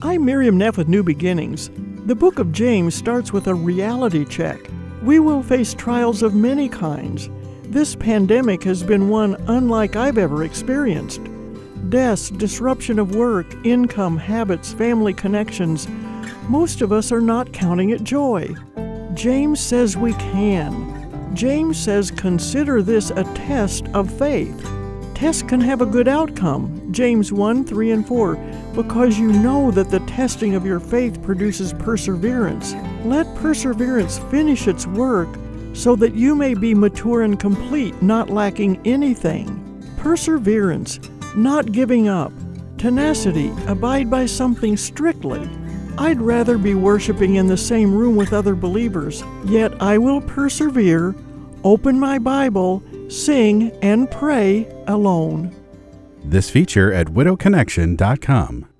I'm Miriam Neff with New Beginnings. The book of James starts with a reality check. We will face trials of many kinds. This pandemic has been one unlike I've ever experienced. Deaths, disruption of work, income, habits, family connections. Most of us are not counting it joy. James says we can. James says consider this a test of faith. Tests can have a good outcome, James 1, 3, and 4, because you know that the testing of your faith produces perseverance. Let perseverance finish its work so that you may be mature and complete, not lacking anything. Perseverance, not giving up. Tenacity, abide by something strictly. I'd rather be worshiping in the same room with other believers, yet I will persevere, open my Bible, sing, and pray alone. This feature at widowconnection.com.